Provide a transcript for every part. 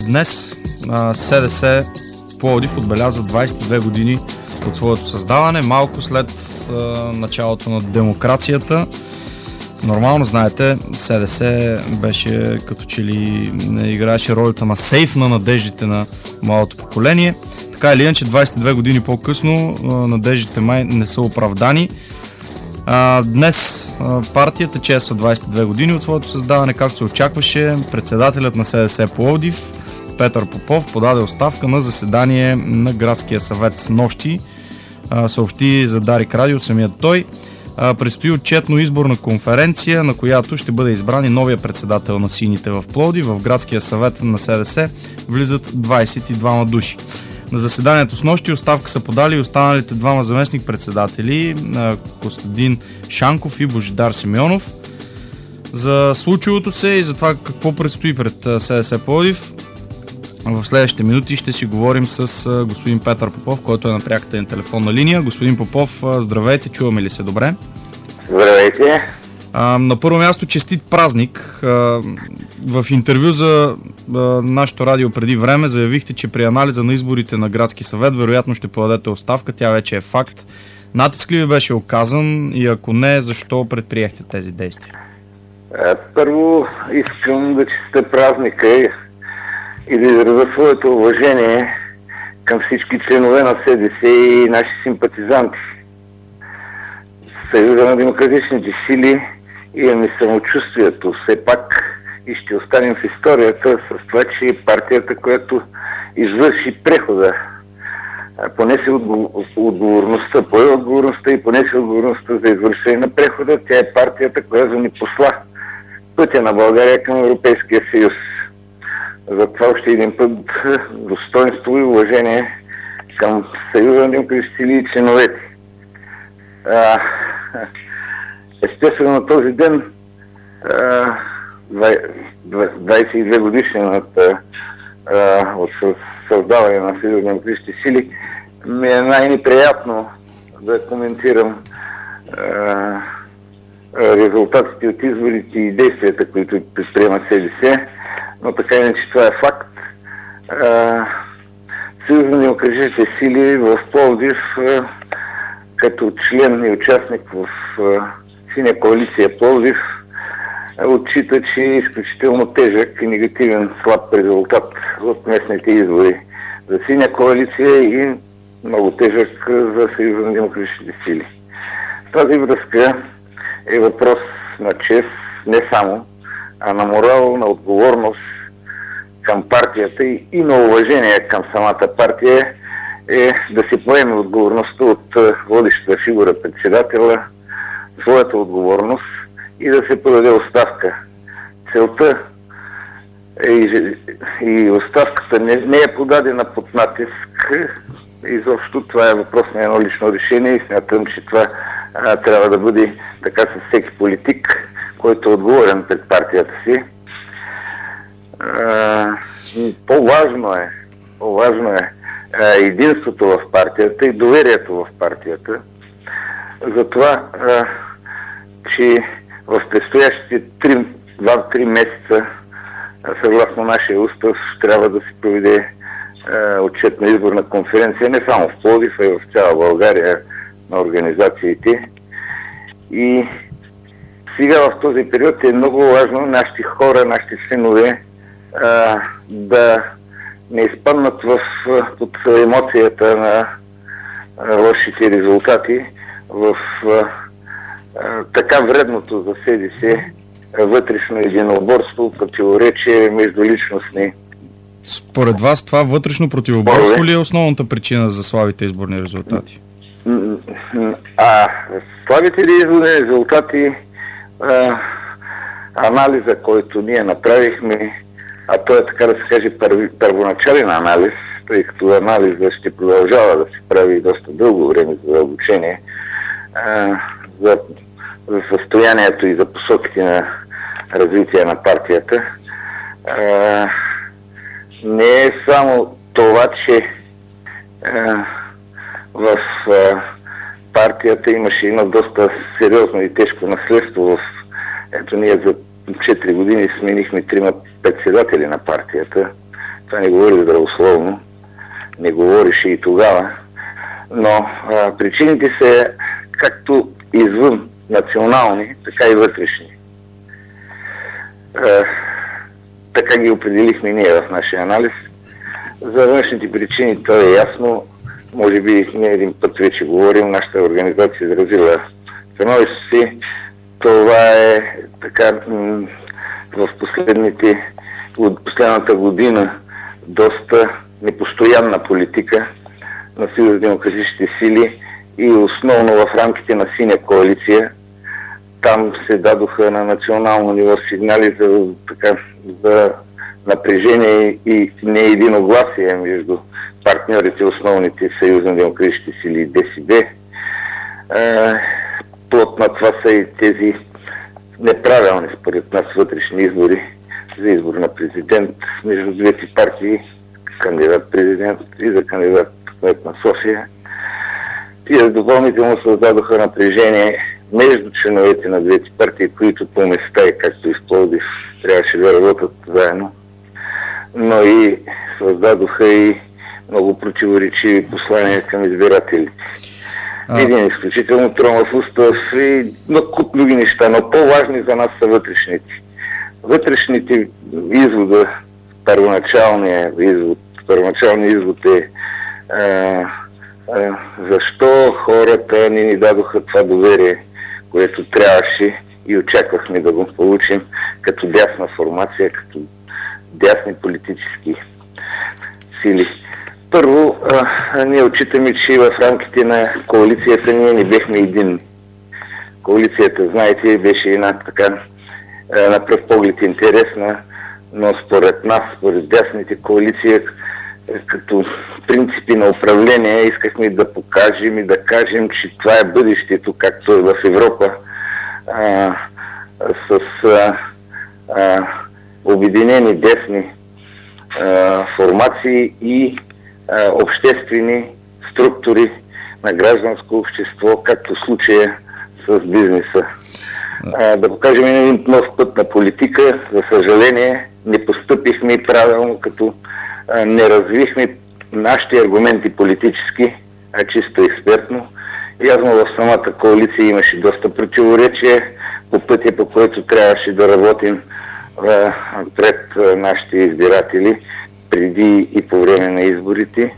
Днес СДС Пловдив отбелязва 22 години от своето създаване, малко след началото на демокрацията. Нормално, знаете, СДС беше като че ли играеше ролята на сейф на надеждите на младото поколение. Така или иначе, 22 години по-късно надеждите май не са оправдани. Днес партията чества 22 години от своето създаване, както се очакваше. Председателят на СДС Пловдив Петър Попов подаде оставка на заседание на градския съвет с нощи. Съобщи за Дарик Радио самият той. Предстои отчетно изборна конференция, на която ще бъде избран и новия председател на сините в Пловдив. В градския съвет на СДС влизат 22 души. На заседанието с нощи оставка са подали и останалите двама заместник-председатели, Костадин Шанков и Божидар Симеонов. За случилото се и за това какво предстои пред СДС Пловдив в следващите минути ще си говорим с господин Петър Попов, който е на пряката ни телефонна линия. Господин Попов, здравейте, чуваме ли се добре? Здравейте. На първо място честит празник. В интервю за нашето радио преди време заявихте, че при анализа на изборите на градски съвет вероятно ще подадете оставка, тя вече е факт. Натиск ли ви беше оказан и ако не, защо предприехте тези действия? Първо искам да честя празника и да изразя своето уважение към всички членове на СДС и наши симпатизанти. Съюза на демократичните сили имаме самочувствието все пак и ще останем в историята с това, че е партията, която извърши прехода, понесе отговорността, пое отговорността и понесе отговорността за извършение на прехода. Тя е партията, която ни посла пътя на България към Европейския съюз. Затова още един път достоинство и уважение към Съюза на демократичните сили и членовете. Естествено, на този ден 22 годишнината от създаване на Съюза на демократичните сили ми е най-неприятно да коментирам резултатите от изборите и действията, които предприема СДС, но така иначе това е факт. Съюз на демократичните сили в Пловдив като член и участник в Синя коалиция Пловдив отчита, че е изключително тежък и негативен слаб резултат от местните избори за Синя коалиция и много тежък за Съюза на демократичните сили. В тази връзка е въпрос на чест, не само, а на морал, на отговорност към партията и на уважение към самата партия е да се поеме отговорността от водещата фигура председателя, своята отговорност и да се подаде оставка. Целта и оставката не е подадена под натиск. Изобщо това е въпрос на едно лично решение и смятам, че това трябва да бъде така с всеки политик, който е отговорен пред партията си. По-важно е единството в партията и доверието в партията. Затова, че в предстоящите 2-3 месеца, съгласно нашия устав, трябва да се проведе отчетна изборна конференция не само в Пловдив, а и в цяла България на организациите. И сега в този период е много важно нашите хора, нашите членове да не изпаднат под емоцията на лошите резултати в така вредното за СДС вътрешно единоборство, противоречие между личностни. Според вас това вътрешно противоборство ли е основната причина за слабите изборни резултати? Слабите изборни резултати, анализа, който ние направихме, а той е, така да се каже, първоначален анализ, тъй като анализът ще продължава да се прави доста дълго време за обучение, за състоянието и за посоките на развитие на партията. Не е само това, че в партията имаше едно доста сериозно и тежко наследство. Ето ние за 4 години сменихме 3 председатели на партията. Това не говори здравословно, не говореше и тогава, но причините са както извън национални, така и вътрешни. Така ги определихме ние в нашия анализ. За външните причини това е ясно. Може би не един път вече говорим, нашата организация изразила становище си. Това е така в последната година доста непостоянна политика на Съюз демократичните сили и основно в рамките на Синя коалиция. Там се дадоха на национално ниво сигнали за напрежение и неединогласие между партньорите, основните Съюз на демократичните сили и ДСБ. Плод на това са и тези неправилни според нас вътрешни избори за избор на президент между двете партии, кандидат-президент и за кандидат-кмет на София. Тия допълнително създадоха напрежение между членовете на двете партии, които по места, и както и в Пловдив, трябваше да работят заедно, но и създадоха и много противоречиви послания към избирателите. Един изключително тромав устав и куп други неща, но по-важни за нас са вътрешните. Вътрешните извода, първоначалният извод е защо хората ни дадоха това доверие, което трябваше и очаквахме да го получим като дясна формация, като дясни политически сили. Първо, ние отчитаме, че в рамките на коалицията ние не бехме единни. Коалицията, знаете, беше една така на пръв поглед интересна, но според нас, според дясните коалиции, като принципи на управление, искахме да покажем и да кажем, че това е бъдещето, както е в Европа, с обединени десни формации и обществени структури на гражданско общество, както в случая с бизнеса. Да покажем един нов път на политика. За съжаление, не постъпихме правилно, като не развихме нашите аргументи политически, а чисто експертно. Явно в самата коалиция имаше доста противоречие по пътя, по който трябваше да работим пред нашите избиратели преди и по време на изборите.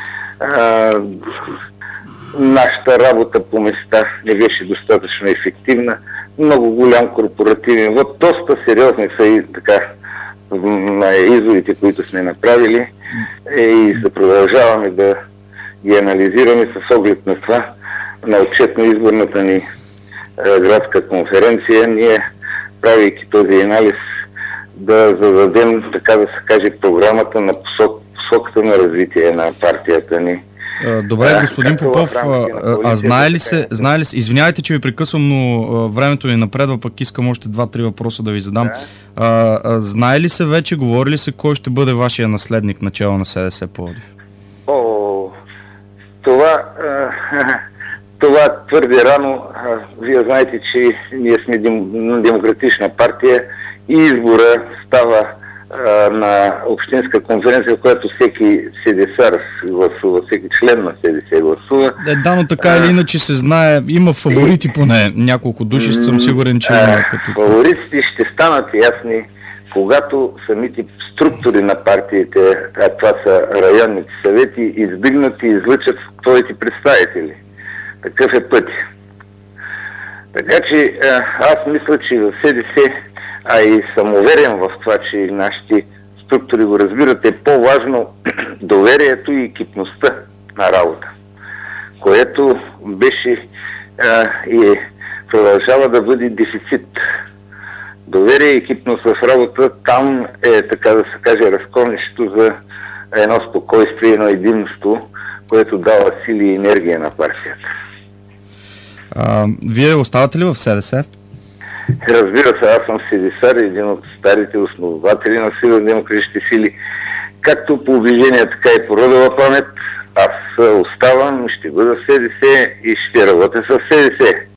Нашата работа по места не беше достатъчно ефективна. Много голям корпоративен вод, доста сериозни са и така на изводите, които сме направили, и да продължаваме да ги анализираме с оглед на това, на отчетно-изборната ни градска конференция. Ние, правейки този анализ, да зададем, така да се каже, програмата на посоката на развитие на партията ни. Добре, господин Попов, знае ли се, извинявайте, че ви прекъсвам, но времето ми напредва, пък искам още 2-3 въпроса да ви задам. Знае ли се вече, говори ли се кой ще бъде вашия наследник начало на СДС Пловдив? Това твърде рано. Вие знаете, че ние сме демократична партия и избора става на общинска конференция, в която всеки СДС гласува, всеки член на СДС гласува. Да, но така или иначе се знае, има фаворити поне, няколко души, съм сигурен, че има като... Фаворитите ще станат ясни, когато самите структури на партиите, а това са районните съвети, издигнат и излъчат своите представители. Такъв е път. Така че аз мисля, че в СДС, а и съм уверен в това, че нашите структури го разбират, е по-важно доверието и екипността на работа, което беше и продължава да бъде дефицит. Доверие и екипност в работа, там е, така да се каже, разковничето за едно спокойствие, едно единство, което дава сили и енергия на партията. Вие оставате ли в СДС? Разбира се, аз съм СДС, един от старите основатели на Съюз на демократичните сили. Както по убеждение, така и по родова памет, аз оставам, ще бъда в СДС и ще работя с СДС.